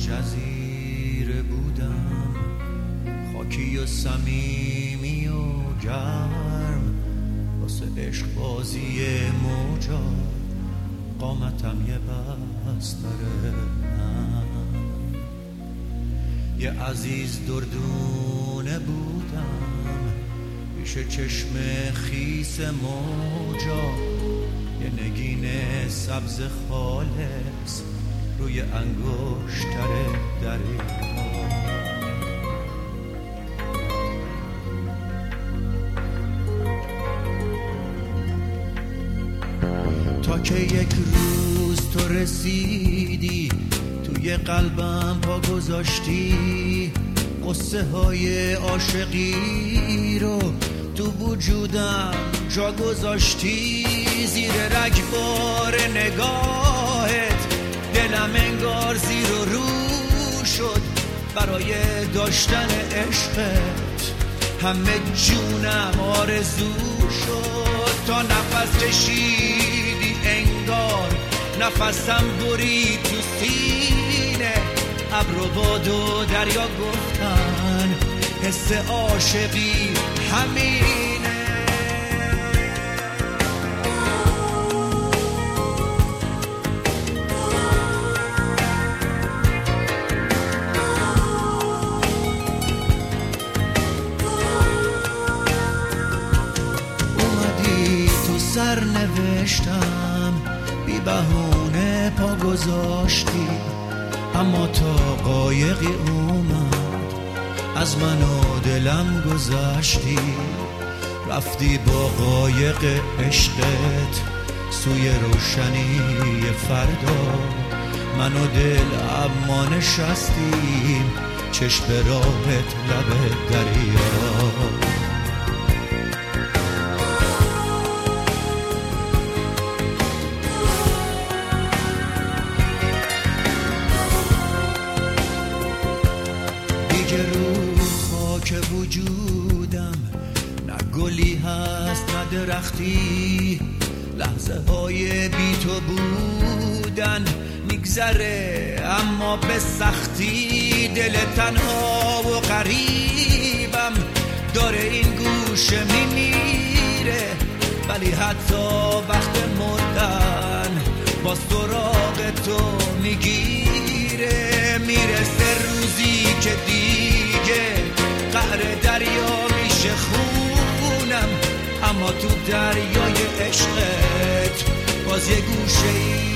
جزیره بودم، خاکی و صمیمی و گرم، واسه عشق بازی موجا قامتم یه بستره. یه عزیز دردونه بودم پیش چشم خیس موجا، یه نگین سبز خالص روی انگشتر دریا. تا که یک روز تو رسیدی توی قلبم پا گذاشتی، قصه های عاشقی رو تو وجودم جا گذاشتی. زیر رگبار نگاهت دلم انگار زیر و رو شد برای داشتن عشقت، همه جونم آرزو شد. تا نفس کشیدی انگار نفسم برید تو سینه، ابر و باد و دریا گفتن حس عاشقی همینه. اومدی تو سر نوشتم بی بهونه پا گذاشتی، اما تا قایقی اومد از من و دلم گذشتی. رفتی با قایق عشقت سوی روشنی فردا، من و دل اما نشستیم چشم راهت لب دریا. که وجودم نه گلی هست نه درختی، لحظه های بی تو بودن میگذره اما به سختی. دل تنها و غریبم داره این گوشه میمیره، ولی حتی وقت مردن با سراغ تو میگیره. میرسه روزی که دیگه قعر دریا میشه خونم، اما تو دریای عشقت باز یه گوشه ای